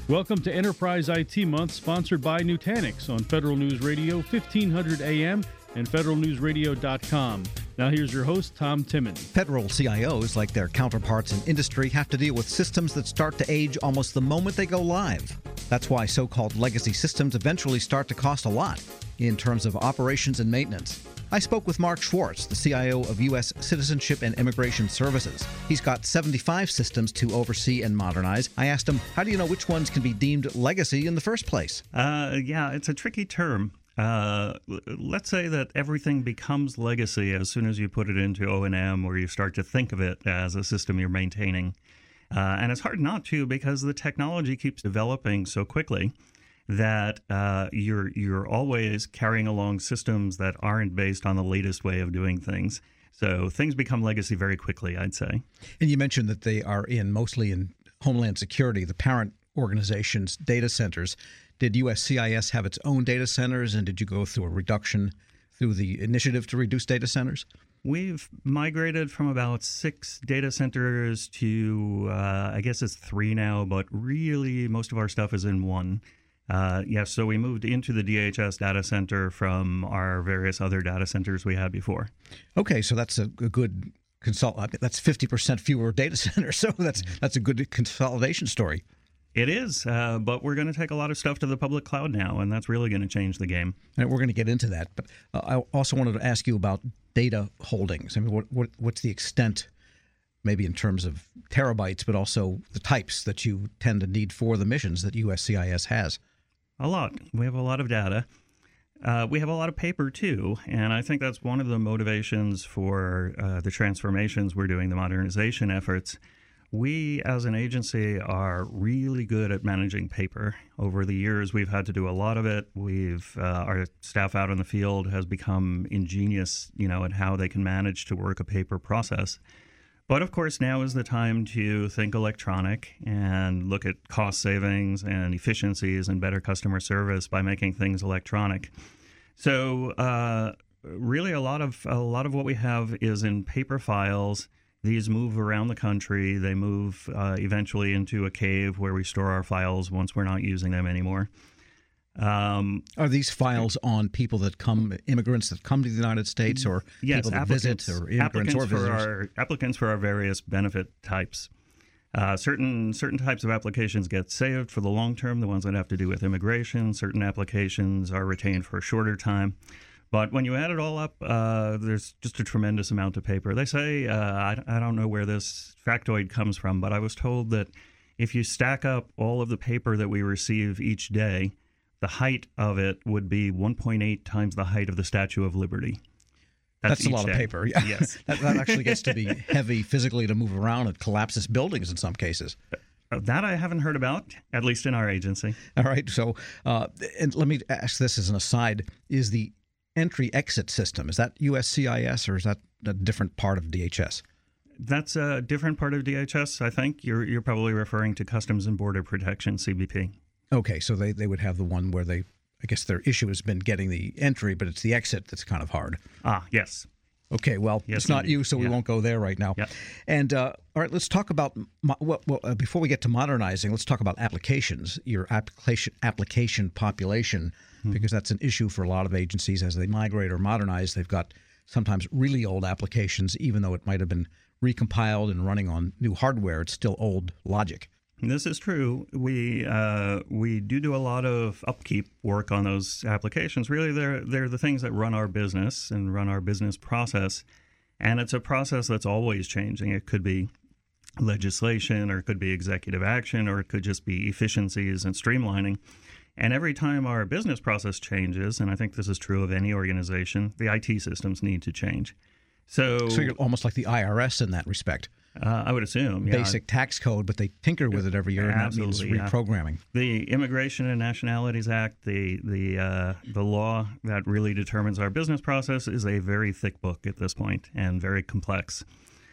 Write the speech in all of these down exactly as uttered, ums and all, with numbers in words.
Welcome to Enterprise I T Month, sponsored by Nutanix on Federal News Radio, fifteen hundred A M and federal news radio dot com. Now here's your host, Tom Timmon. Federal C I Os, like their counterparts in industry, have to deal with systems that start to age almost the moment they go live. That's why so-called legacy systems eventually start to cost a lot in terms of operations and maintenance. I spoke with Mark Schwartz, the C I O of U S Citizenship and Immigration Services. He's got seventy-five systems to oversee and modernize. I asked him, how do you know which ones can be deemed legacy in the first place? Uh, yeah, it's a tricky term. Uh, let's say that everything becomes legacy as soon as you put it into O and M or you start to think of it as a system you're maintaining. Uh, and it's hard not to because the technology keeps developing so quickly that uh, you're you're always carrying along systems that aren't based on the latest way of doing things. So things become legacy very quickly, I'd say. And you mentioned that they are in mostly in Homeland Security, the parent organization's data centers. Did U S C I S have its own data centers, and did you go through a reduction through the initiative to reduce data centers? We've migrated from about six data centers to, uh, I guess it's three now, but really most of our stuff is in one. Uh, yes, so we moved into the D H S data center from our various other data centers we had before. Okay, so that's a, a good consult. That's fifty percent fewer data centers, so that's that's a good consolidation story. It is, uh, but we're going to take a lot of stuff to the public cloud now, and that's really going to change the game. And we're going to get into that, but uh, I also wanted to ask you about data holdings. I mean, what, what what's the extent, maybe in terms of terabytes, but also the types that you tend to need for the missions that U S C I S has? A lot. We have a lot of data. Uh, we have a lot of paper, too, and I think that's one of the motivations for uh, the transformations we're doing, the modernization efforts. We, as an agency, are really good at managing paper. Over the years, we've had to do a lot of it. We've uh, our staff out in the field has become ingenious, you know, at how they can manage to work a paper process. But, of course, now is the time to think electronic and look at cost savings and efficiencies and better customer service by making things electronic. So, uh, really, a lot of a lot of what we have is in paper files. These move around the country. They move uh, eventually into a cave where we store our files once we're not using them anymore. Um, Are these files on people that come, immigrants that come to the United States, or yes, people that visit, or immigrants or visitors? For our, applicants for our various benefit types. Uh, certain certain types of applications get saved for the long term, the ones that have to do with immigration. Certain applications are retained for a shorter time. But when you add it all up, uh, there's just a tremendous amount of paper. They say, uh, I, I don't know where this factoid comes from, but I was told that if you stack up all of the paper that we receive each day, the height of it would be one point eight times the height of the Statue of Liberty. That's, That's a lot day. of paper. Yeah. Yes. that, that actually gets to be heavy physically to move around. It collapses buildings in some cases. Uh, that I haven't heard about, at least in our agency. All right. So, uh, and let me ask this as an aside. Is the entry-exit system, is that U S C I S, or is that a different part of D H S? That's a different part of D H S, I think. You're, you're probably referring to Customs and Border Protection, C B P. Okay, so they, they would have the one where they, I guess their issue has been getting the entry, but it's the exit that's kind of hard. Ah, yes. Okay, well, yes, it's not indeed. you, so we yeah. won't go there right now. Yeah. And uh, all right, let's talk about, mo- well, well uh, before we get to modernizing, let's talk about applications, your application application population, hmm. because that's an issue for a lot of agencies as they migrate or modernize. They've got sometimes really old applications, even though it might have been recompiled and running on new hardware, it's still old logic. This is true. We uh, we do do a lot of upkeep work on those applications. Really, they're they're the things that run our business and run our business process, and it's a process that's always changing. It could be legislation, or it could be executive action, or it could just be efficiencies and streamlining. And every time our business process changes, and I think this is true of any organization, the I T systems need to change. So, so you're almost like the I R S in that respect. Uh, I would assume. Yeah. Basic tax code, but they tinker with it every year, and that means reprogramming. Yeah. The Immigration and Nationalities Act, the the uh, the law that really determines our business process, is a very thick book at this point and very complex.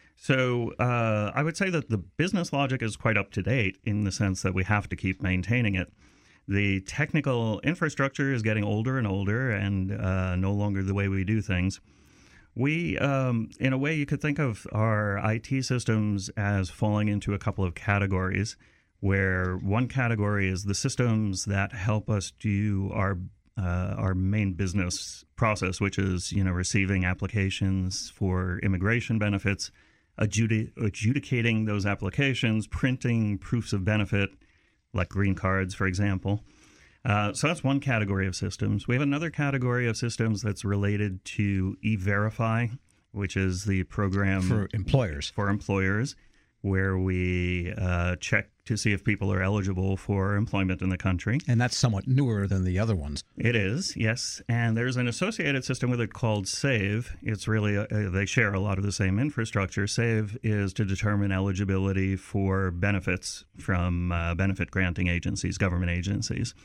So uh, I would say that the business logic is quite up to date in the sense that we have to keep maintaining it. The technical infrastructure is getting older and older and uh, no longer the way we do things. We, um, in a way, you could think of our I T systems as falling into a couple of categories. where one category is the systems that help us do our uh, our main business process, which is, you know, receiving applications for immigration benefits, adjudi- adjudicating those applications, printing proofs of benefit, like green cards, for example. Uh, so that's one category of systems. We have another category of systems that's related to E-Verify, which is the program for employers. For employers, where we uh, check to see if people are eligible for employment in the country. And that's somewhat newer than the other ones. It is, yes. And there's an associated system with it called SAVE. It's really, a, they share a lot of the same infrastructure. SAVE is to determine eligibility for benefits from uh, benefit granting agencies, government agencies.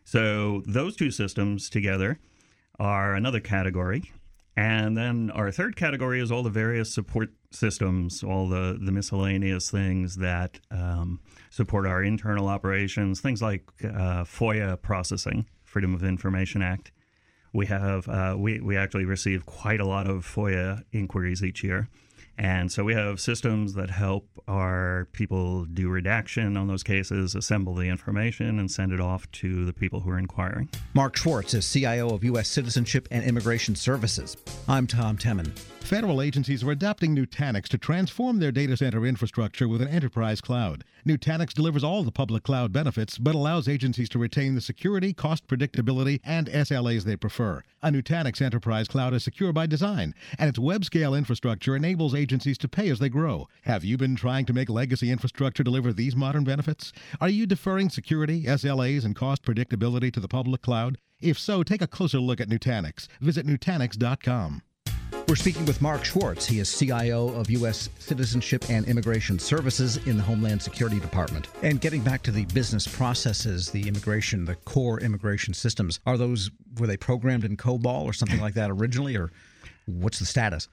So those two systems together are another category. And then our third category is all the various support systems, all the, the miscellaneous things that um, support our internal operations, things like uh, FOIA processing, Freedom of Information Act. We have uh, we, we actually receive quite a lot of FOIA inquiries each year. And so we have systems that help our people do redaction on those cases, assemble the information, and send it off to the people who are inquiring. Mark Schwartz is C I O of U S Citizenship and Immigration Services. I'm Tom Temin. Federal agencies are adopting Nutanix to transform their data center infrastructure with an enterprise cloud. Nutanix delivers all the public cloud benefits, but allows agencies to retain the security, cost predictability, and S L As they prefer. A Nutanix enterprise cloud is secure by design, and its web-scale infrastructure enables agencies to pay as they grow. Have you been trying to make legacy infrastructure deliver these modern benefits? Are you deferring security, S L As, and cost predictability to the public cloud? If so, take a closer look at Nutanix. Visit Nutanix dot com. We're speaking with Mark Schwartz. He is C I O of U S Citizenship and Immigration Services in the Homeland Security Department. And getting back to the business processes, the immigration, the core immigration systems, are those, were they programmed in COBOL or something like that originally, or what's the status?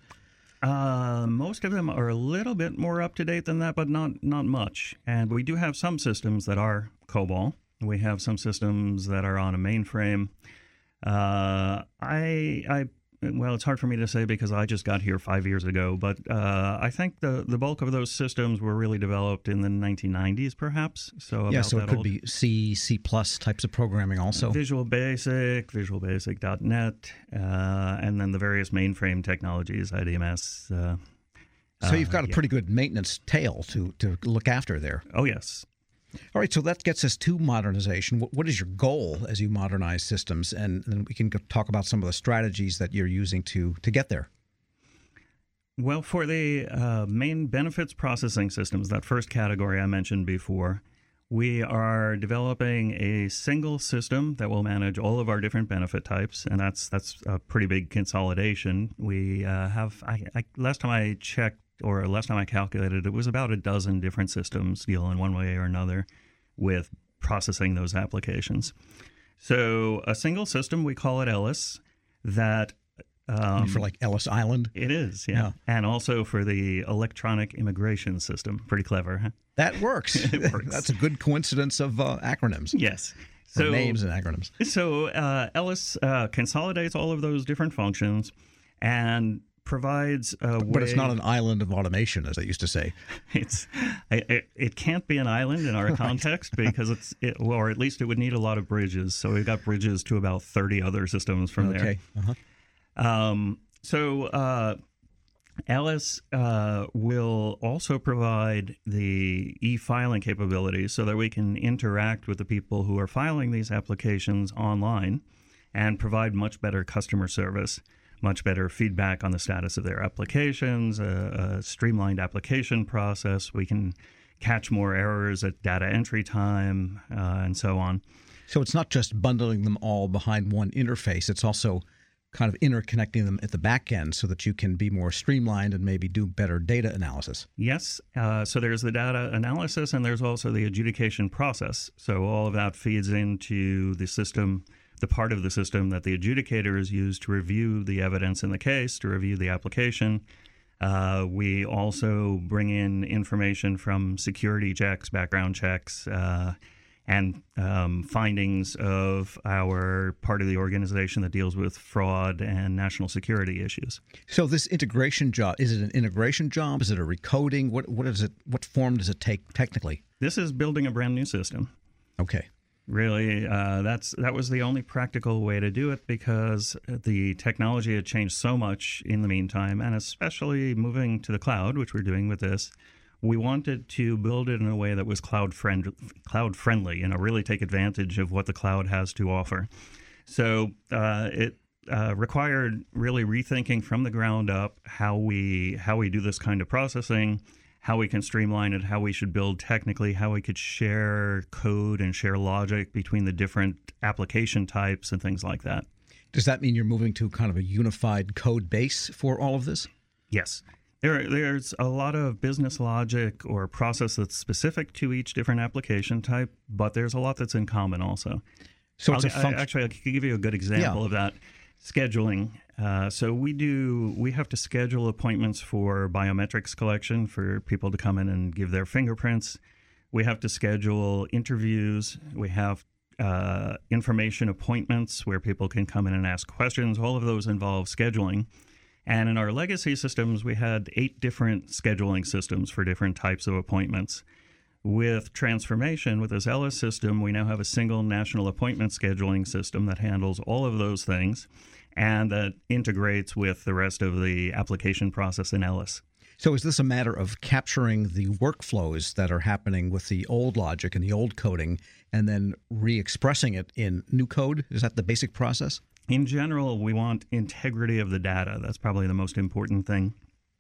Uh, most of them are a little bit more up to date than that, but not not much. And we do have some systems that are COBOL. We have some systems that are on a mainframe. Uh, I I Well, it's hard for me to say because I just got here five years ago, but uh, I think the, the bulk of those systems were really developed in the nineteen nineties, perhaps. So yeah, about so it that could old. be C, C plus types of programming also. Visual Basic, Visual Basic dot net, uh, and then the various mainframe technologies, I D M S. Uh, so you've got uh, a yeah. pretty good maintenance tail to, to look after there. Oh, yes. All right, so that gets us to modernization. What, what is your goal as you modernize systems? And then we can go talk about some of the strategies that you're using to, to get there. Well, for the uh, main benefits processing systems, that first category I mentioned before, we are developing a single system that will manage all of our different benefit types, and that's that's a pretty big consolidation. We uh, have, I, I, last time I checked, or last time I calculated, it was about a dozen different systems deal in one way or another with processing those applications. So a single system, we call it Ellis, that... Um, for like Ellis Island? It is, yeah. yeah. And also for the electronic immigration system. Pretty clever, huh? That works. It works. That's a good coincidence of uh, acronyms. Yes. So, So names and acronyms. So uh, Ellis uh, consolidates all of those different functions and provides a way... But it's not an island of automation, as they used to say. It's it, it can't be an island in our context because it's it, or at least it would need a lot of bridges. So we've got bridges to about thirty other systems from there. Okay. Uh-huh. Um, so uh, Ellis uh, will also provide the e-filing capabilities so that we can interact with the people who are filing these applications online and provide much better customer service, much better feedback on the status of their applications, a, a streamlined application process. We can catch more errors at data entry time, uh, and so on. So it's not just bundling them all behind one interface. It's also kind of interconnecting them at the back end so that you can be more streamlined and maybe do better data analysis. Yes. Uh, so there's the data analysis and there's also the adjudication process. So all of that feeds into the system, the part of the system that the adjudicators use to review the evidence in the case, to review the application. Uh, we also bring in information from security checks, background checks, uh, and um, findings of our part of the organization that deals with fraud and national security issues. So this integration job, is it an integration job? Is it a recoding? What what is it? What form does it take technically? This is building a brand new system. Okay. Really, uh, that's that was the only practical way to do it because the technology had changed so much in the meantime, and especially moving to the cloud, which we're doing with this. We wanted to build it in a way that was cloud friend, cloud friendly, you know, really take advantage of what the cloud has to offer. So uh, it uh, required really rethinking from the ground up how we how we do this kind of processing, how we can streamline it, how we should build technically, how we could share code and share logic between the different application types and things like that. Does that mean you're moving to kind of a unified code base for all of this? Yes. There, there's a lot of business logic or process that's specific to each different application type, but there's a lot that's in common also. So it's I'll, a function. Actually, I could give you a good example Yeah. of that. Scheduling. Uh, so we do. We have to schedule appointments for biometrics collection for people to come in and give their fingerprints. We have to schedule interviews. We have uh, information appointments where people can come in and ask questions. All of those involve scheduling. And in our legacy systems, we had eight different scheduling systems for different types of appointments. With transformation, with this Ellis system, we now have a single national appointment scheduling system that handles all of those things and that integrates with the rest of the application process in Ellis. So is this a matter of capturing the workflows that are happening with the old logic and the old coding and then re-expressing it in new code? Is that the basic process? In general, we want integrity of the data. That's probably the most important thing.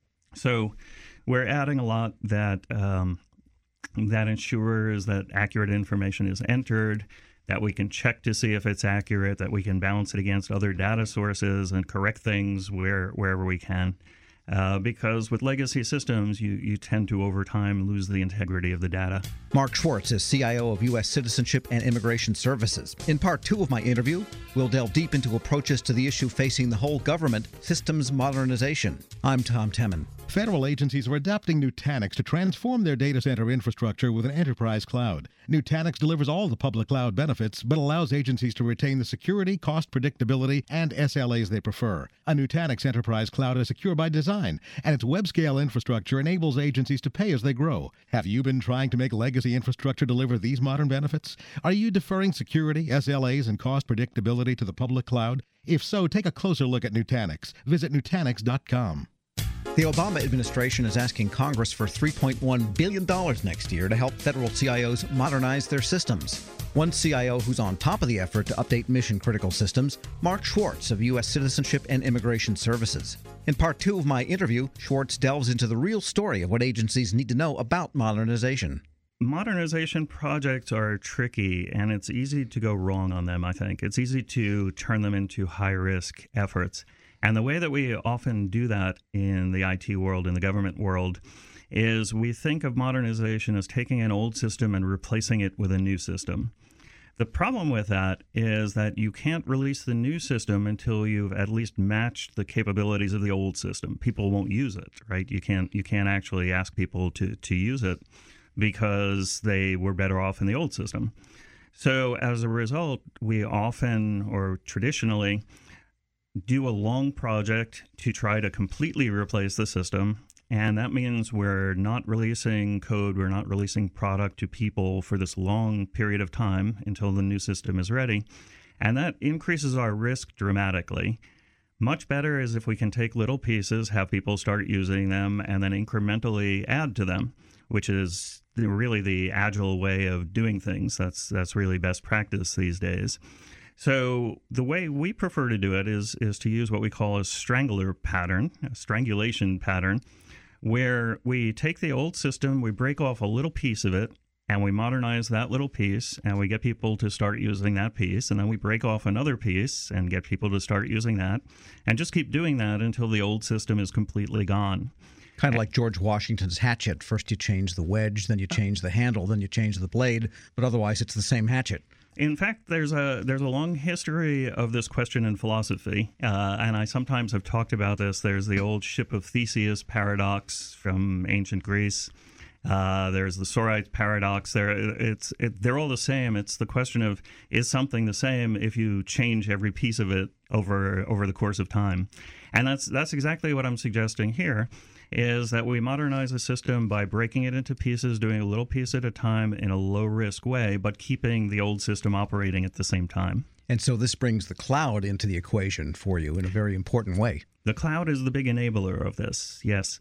So we're adding a lot that um, that ensures that accurate information is entered, that we can check to see if it's accurate, that we can balance it against other data sources and correct things where wherever we can. Uh, because with legacy systems, you, you tend to, over time, lose the integrity of the data. Mark Schwartz is C I O of U S Citizenship and Immigration Services. In part two of my interview, we'll delve deep into approaches to the issue facing the whole government, systems modernization. I'm Tom Temin. Federal agencies are adopting Nutanix to transform their data center infrastructure with an enterprise cloud. Nutanix delivers all the public cloud benefits, but allows agencies to retain the security, cost predictability, and S L As they prefer. A Nutanix enterprise cloud is secure by design, and its web-scale infrastructure enables agencies to pay as they grow. Have you been trying to make legacy infrastructure deliver these modern benefits? Are you deferring security, S L As, and cost predictability to the public cloud? If so, take a closer look at Nutanix. Visit Nutanix dot com. The Obama administration is asking Congress for three point one billion dollars next year to help federal C I Os modernize their systems. One C I O who's on top of the effort to update mission-critical systems, Mark Schwartz of U S Citizenship and Immigration Services. In part two of my interview, Schwartz delves into the real story of what agencies need to know about modernization. Modernization projects are tricky, and it's easy to go wrong on them, I think. It's easy to turn them into high-risk efforts. And the way that we often do that in the I T world, in the government world, is we think of modernization as taking an old system and replacing it with a new system. The problem with that is that you can't release the new system until you've at least matched the capabilities of the old system. People won't use it, right? You can't you can't actually ask people to, to use it because they were better off in the old system. So as a result, we often, or traditionally, do a long project to try to completely replace the system. And that means we're not releasing code, we're not releasing product to people for this long period of time until the new system is ready. And that increases our risk dramatically. Much better is if we can take little pieces, have people start using them, and then incrementally add to them, which is really the agile way of doing things. That's that's really best practice these days. So the way we prefer to do it is is to use what we call a strangler pattern, a strangulation pattern, where we take the old system, we break off a little piece of it, and we modernize that little piece, and we get people to start using that piece, and then we break off another piece and get people to start using that, and just keep doing that until the old system is completely gone. Kind of like George Washington's hatchet. First you change the wedge, then you change the handle, then you change the blade, but otherwise it's the same hatchet. In fact, there's a there's a long history of this question in philosophy, uh, and I sometimes have talked about this. There's the old ship of Theseus paradox from ancient Greece, Uh, there's the Sorites paradox. There, it's it, they're all the same. It's the question of, is something the same if you change every piece of it over over the course of time? And that's that's exactly what I'm suggesting here, is that we modernize a system by breaking it into pieces, doing a little piece at a time in a low-risk way, but keeping the old system operating at the same time. And so this brings the cloud into the equation for you in a very important way. The cloud is the big enabler of this, yes.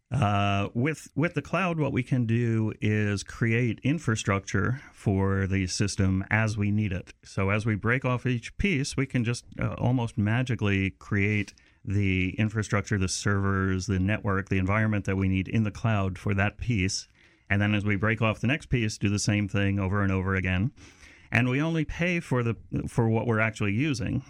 Uh, with with the cloud, what we can do is create infrastructure for the system as we need it. So as we break off each piece, we can just uh, almost magically create the infrastructure, the servers, the network, the environment that we need in the cloud for that piece. And then as we break off the next piece, do the same thing over and over again. And we only pay for the for what we're actually using.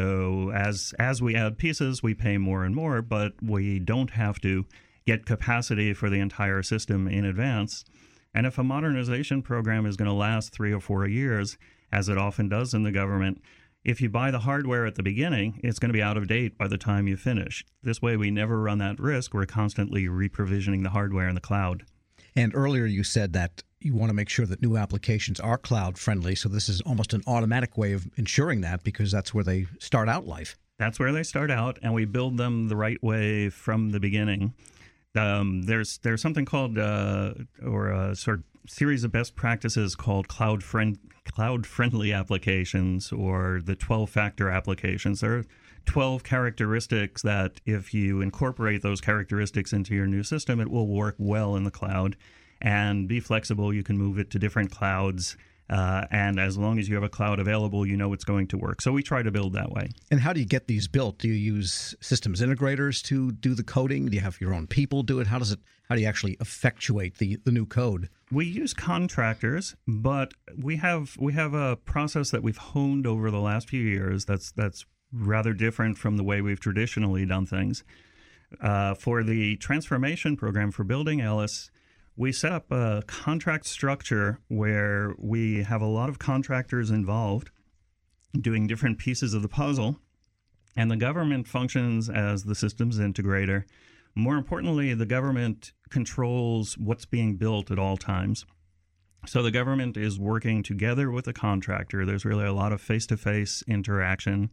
So as as we add pieces, we pay more and more, but we don't have to get capacity for the entire system in advance. And if a modernization program is going to last three or four years, as it often does in the government, if you buy the hardware at the beginning, it's going to be out of date by the time you finish. This way, we never run that risk. We're constantly reprovisioning the hardware in the cloud. And earlier you said that you want to make sure that new applications are cloud friendly. So this is almost an automatic way of ensuring that, because that's where they start out life. That's where they start out, and we build them the right way from the beginning. Um, there's there's something called, uh, or a sort of series of best practices called cloud friend cloud friendly applications, or the twelve factor applications. There are twelve characteristics that if you incorporate those characteristics into your new system, it will work well in the cloud and be flexible. You can move it to different clouds. Uh, and as long as you have a cloud available, you know it's going to work. So we try to build that way. And how do you get these built? Do you use systems integrators to do the coding? Do you have your own people do it? How does it? How do you actually effectuate the, the new code? We use contractors, but we have we have a process that we've honed over the last few years that's that's rather different from the way we've traditionally done things. Uh, for the transformation program for building Ellis, we set up a contract structure where we have a lot of contractors involved doing different pieces of the puzzle, and the government functions as the systems integrator. More importantly, the government controls what's being built at all times. So the government is working together with the contractor. There's really a lot of face-to-face interaction.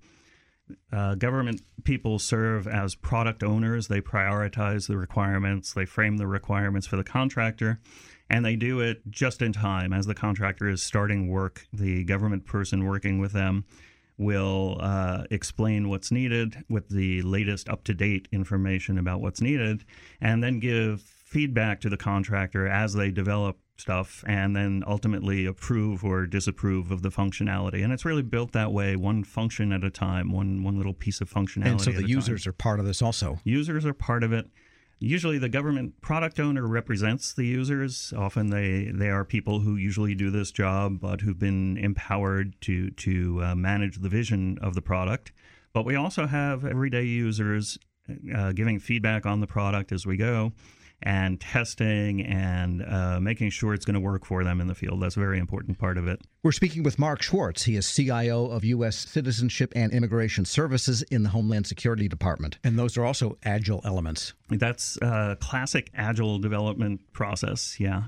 Uh, government people serve as product owners. They prioritize the requirements. They frame the requirements for the contractor, and they do it just in time. As the contractor is starting work, the government person working with them will uh, explain what's needed with the latest up-to-date information about what's needed, and then give feedback to the contractor as they develop stuff, and then ultimately approve or disapprove of the functionality. And it's really built that way, one function at a time, one one little piece of functionality And so at the a users time. are part of this also. Users are part of it. Usually the government product owner represents the users. Often they, they are people who usually do this job, but who've been empowered to, to uh, manage the vision of the product. But we also have everyday users uh, giving feedback on the product as we go, and testing and uh, making sure it's going to work for them in the field. That's a very important part of it. We're speaking with Mark Schwartz. He is C I O of U S Citizenship and Immigration Services in the Homeland Security Department. And those are also agile elements. That's a classic agile development process, yeah.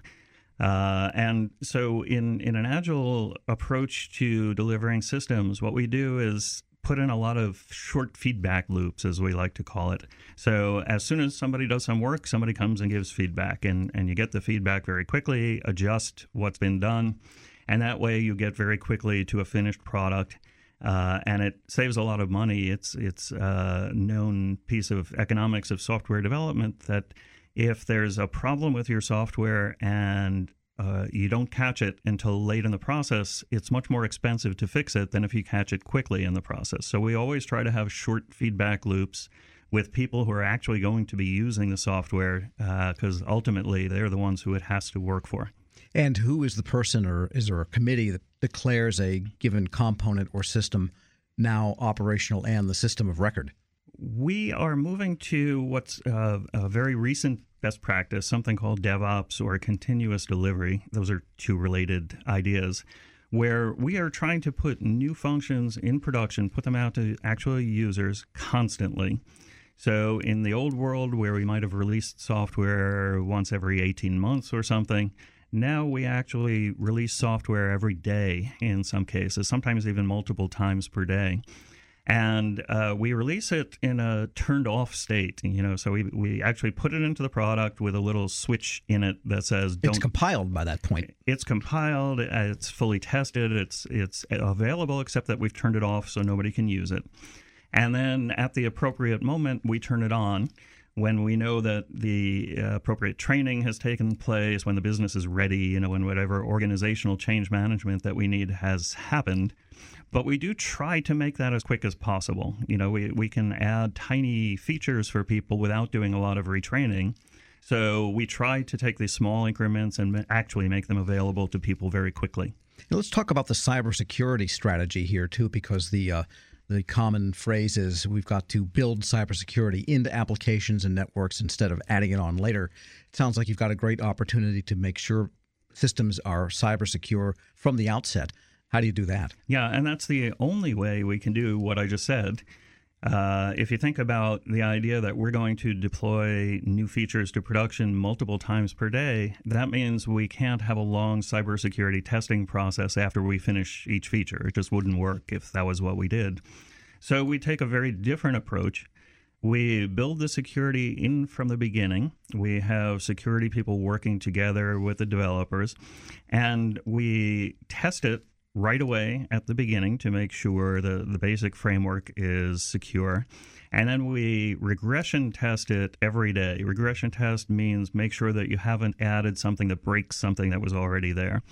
Uh, and so in, in an agile approach to delivering systems, what we do is put in a lot of short feedback loops, as we like to call it. So as soon as somebody does some work, somebody comes and gives feedback, and, and you get the feedback very quickly, adjust what's been done, and that way you get very quickly to a finished product, uh, and it saves a lot of money. It's it's a known piece of economics of software development that if there's a problem with your software and Uh, you don't catch it until late in the process, it's much more expensive to fix it than if you catch it quickly in the process. So we always try to have short feedback loops with people who are actually going to be using the software, because uh, ultimately they're the ones who it has to work for. And who is the person, or is there a committee that declares a given component or system now operational and the system of record? We are moving to what's uh, a very recent best practice, something called DevOps or continuous delivery. Those are two related ideas, where we are trying to put new functions in production, put them out to actual users constantly. So in the old world where we might have released software once every eighteen months or something, now we actually release software every day in some cases, sometimes even multiple times per day. And uh, we release it in a turned off state, you know, so we, we actually put it into the product with a little switch in it that says don't. It's compiled by that point. It's compiled, it's fully tested, it's it's available, except that we've turned it off so nobody can use it. And then at the appropriate moment, we turn it on when we know that the uh, appropriate training has taken place, when the business is ready, you know, when whatever organizational change management that we need has happened. But we do try to make that as quick as possible. You know, we, we can add tiny features for people without doing a lot of retraining. So we try to take these small increments and actually make them available to people very quickly. Now, let's talk about the cybersecurity strategy here, too, because the uh, the common phrase is we've got to build cybersecurity into applications and networks instead of adding it on later. It sounds like you've got a great opportunity to make sure systems are cyber secure from the outset. How do you do that? Yeah, and that's the only way we can do what I just said. Uh, if you think about the idea that we're going to deploy new features to production multiple times per day, that means we can't have a long cybersecurity testing process after we finish each feature. It just wouldn't work if that was what we did. So we take a very different approach. We build the security in from the beginning. We have security people working together with the developers, and we test it right away at the beginning to make sure the, the basic framework is secure. And then we regression test it every day. Regression test means make sure that you haven't added something that breaks something that was already there.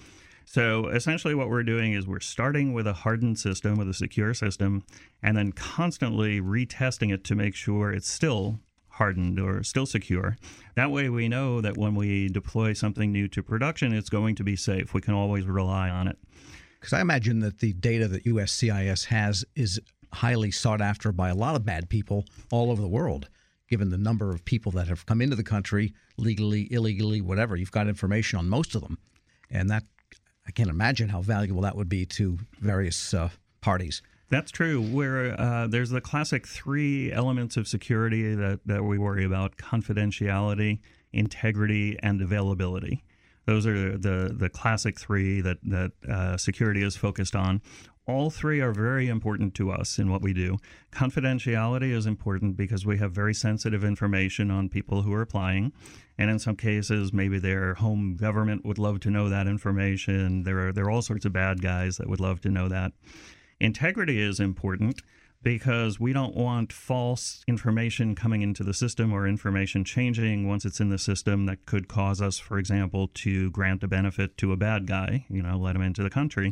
So essentially what we're doing is we're starting with a hardened system, with a secure system, and then constantly retesting it to make sure it's still hardened or still secure. That way we know that when we deploy something new to production, it's going to be safe. We can always rely on it. Because I imagine that the data that U S C I S has is highly sought after by a lot of bad people all over the world, given the number of people that have come into the country legally, illegally, whatever. You've got information on most of them. And that, I can't imagine how valuable that would be to various uh, parties. That's true. Where uh, there's the classic three elements of security that, that we worry about: confidentiality, integrity, and availability. Those are the, the classic three that, that uh, security is focused on. All three are very important to us in what we do. Confidentiality is important because we have very sensitive information on people who are applying. And in some cases, maybe their home government would love to know that information. There are, there are all sorts of bad guys that would love to know that. Integrity is important because we don't want false information coming into the system or information changing once it's in the system that could cause us, for example, to grant a benefit to a bad guy, you know, let him into the country.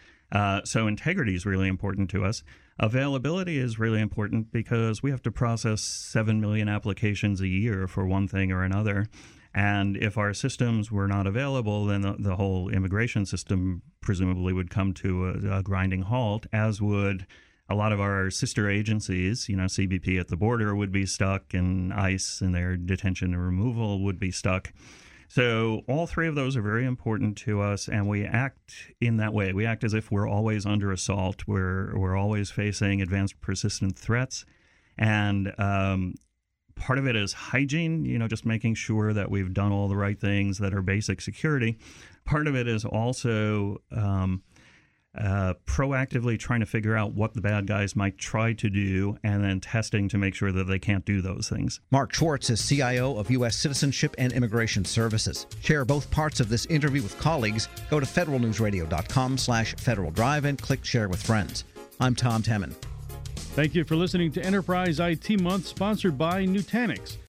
Uh, so integrity is really important to us. Availability is really important because we have to process seven million applications a year for one thing or another. And if our systems were not available, then the, the whole immigration system presumably would come to a, a grinding halt, as would a lot of our sister agencies. You know, C B P at the border would be stuck, and ICE and their detention and removal would be stuck. So all three of those are very important to us, and we act in that way. We act as if we're always under assault. We're, we're always facing advanced persistent threats. And um, part of it is hygiene, you know, just making sure that we've done all the right things that are basic security. Part of it is also um, uh, proactively trying to figure out what the bad guys might try to do, and then testing to make sure that they can't do those things. Mark Schwartz is C I O of U S Citizenship and Immigration Services. Share both parts of this interview with colleagues. Go to federalnewsradio.com slash Federal Drive and click Share with Friends. I'm Tom Temin. Thank you for listening to Enterprise I T Month, sponsored by Nutanix.